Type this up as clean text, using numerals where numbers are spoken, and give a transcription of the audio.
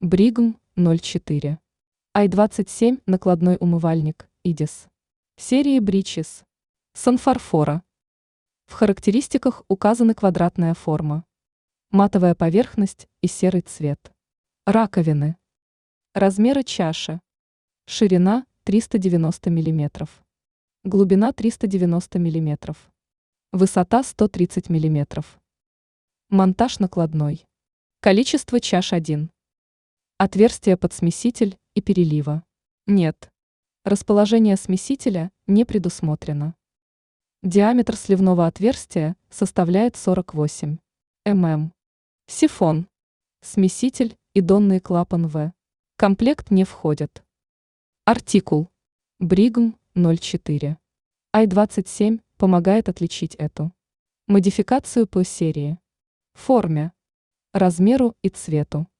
Бригм 04. i27 накладной умывальник Идис. Серии Бричес. Санфарфора. В характеристиках указаны квадратная форма, матовая поверхность и серый цвет. Раковины. Размеры чаши. Ширина 390 мм. Глубина 390 мм. Высота 130 мм. Монтаж накладной. Количество чаш 1. Отверстия под смеситель и перелива. Нет. Расположение смесителя не предусмотрено. Диаметр сливного отверстия составляет 48 мм. Сифон. Смеситель и донный клапан В. Комплект не входят. Артикул. Бригм 04. i27 помогает отличить эту модификацию по серии, форме, размеру и цвету.